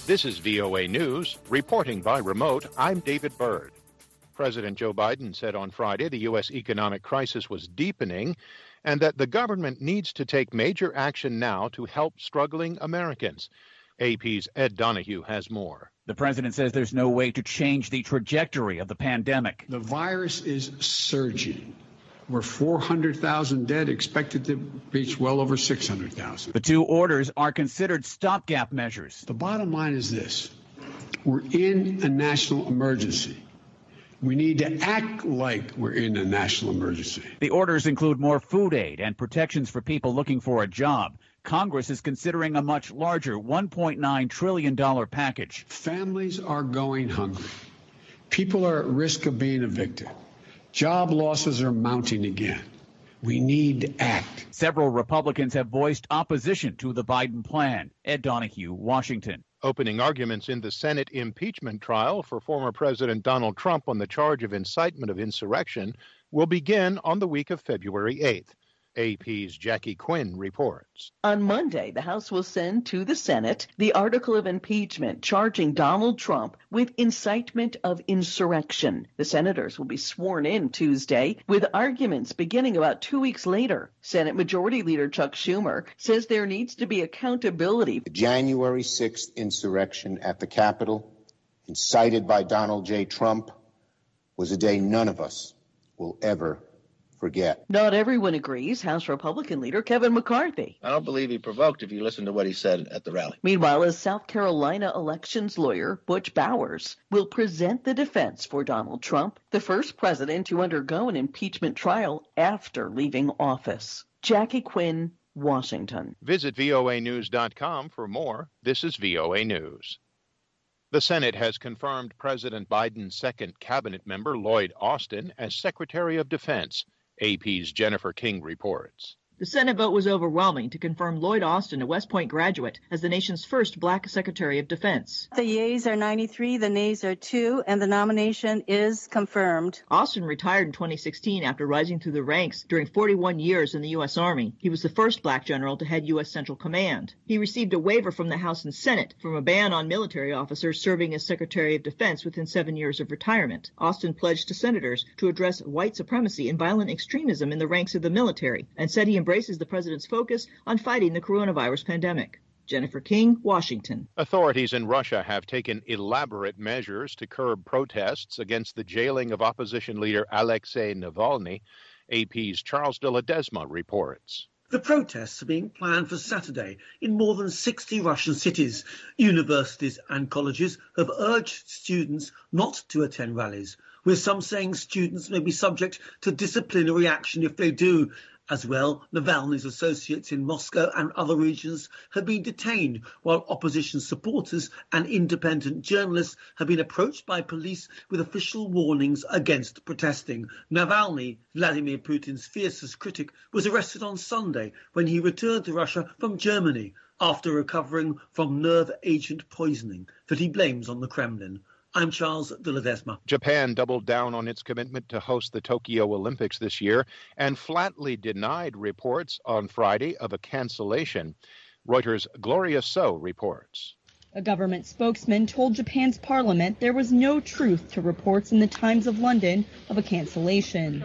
This is VOA News. Reporting by remote, I'm David Byrd. President Joe Biden said on Friday the U.S. economic crisis was deepening and that the government needs to take major action now to help struggling Americans. AP's Ed Donahue has more. The president says there's no way to change the trajectory of the pandemic. The virus is surging. We're 400,000 dead, expected to reach well over 600,000. The two orders are considered stopgap measures. The bottom line is this. We're in a national emergency. We need to act like we're in a national emergency. The orders include more food aid and protections for people looking for a job. Congress is considering a much larger $1.9 trillion package. Families are going hungry. People are at risk of being evicted. Job losses are mounting again. We need to act. Several Republicans have voiced opposition to the Biden plan. Ed Donahue, Washington. Opening arguments in the Senate impeachment trial for former President Donald Trump on the charge of incitement of insurrection will begin on the week of February 8th. AP's Jackie Quinn reports. On Monday, the House will send to the Senate the article of impeachment charging Donald Trump with incitement of insurrection. The senators will be sworn in Tuesday, with arguments beginning about 2 weeks later. Senate Majority Leader Chuck Schumer says there needs to be accountability. The January 6th insurrection at the Capitol, incited by Donald J. Trump, was a day none of us will ever forget. Not everyone agrees. House Republican leader Kevin McCarthy. I don't believe he provoked if you listen to what he said at the rally. Meanwhile, a South Carolina elections lawyer, Butch Bowers, will present the defense for Donald Trump, the first president to undergo an impeachment trial after leaving office. Jackie Quinn, Washington. Visit voanews.com for more. This is VOA News. The Senate has confirmed President Biden's second cabinet member, Lloyd Austin, as Secretary of Defense. AP's Jennifer King reports. The Senate vote was overwhelming to confirm Lloyd Austin, a West Point graduate, as the nation's first black Secretary of Defense. The yeas are 93, the nays are 2, and the nomination is confirmed. Austin retired in 2016 after rising through the ranks during 41 years in the U.S. Army. He was the first black general to head U.S. Central Command. He received a waiver from the House and Senate from a ban on military officers serving as Secretary of Defense within 7 years of retirement. Austin pledged to senators to address white supremacy and violent extremism in the ranks of the military and said he embraces the president's focus on fighting the coronavirus pandemic. Jennifer King, Washington. Authorities in Russia have taken elaborate measures to curb protests against the jailing of opposition leader Alexei Navalny. AP's Charles de Ledesma reports. The protests are being planned for Saturday in more than 60 Russian cities. Universities and colleges have urged students not to attend rallies, with some saying students may be subject to disciplinary action if they do. As well, Navalny's associates in Moscow and other regions have been detained, while opposition supporters and independent journalists have been approached by police with official warnings against protesting. Navalny, Vladimir Putin's fiercest critic, was arrested on Sunday when he returned to Russia from Germany after recovering from nerve agent poisoning that he blames on the Kremlin. I'm Charles de Ledesma. Japan doubled down on its commitment to host the Tokyo Olympics this year and flatly denied reports on Friday of a cancellation. Reuters' Gloria So reports. A government spokesman told Japan's parliament there was no truth to reports in the Times of London of a cancellation.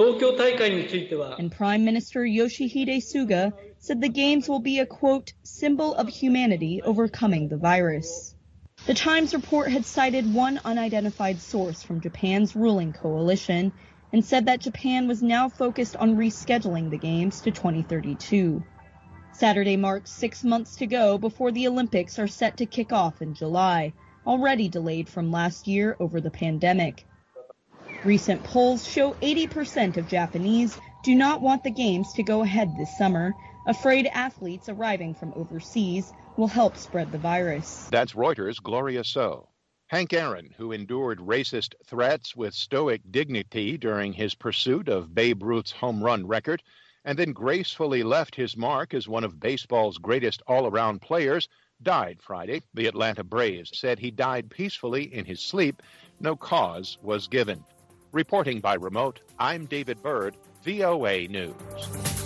And Prime Minister Yoshihide Suga said the games will be a, quote, symbol of humanity overcoming the virus. The Times report had cited one unidentified source from Japan's ruling coalition and said that Japan was now focused on rescheduling the Games to 2032. Saturday marks 6 months to go before the Olympics are set to kick off in July, already delayed from last year over the pandemic. Recent polls show 80% of Japanese do not want the Games to go ahead this summer, afraid athletes arriving from overseas will help spread the virus. That's Reuters' Gloria So. Hank Aaron, who endured racist threats with stoic dignity during his pursuit of Babe Ruth's home run record, and then gracefully left his mark as one of baseball's greatest all-around players, died Friday. The Atlanta Braves said he died peacefully in his sleep. No cause was given. Reporting by remote, I'm David Byrd, VOA News.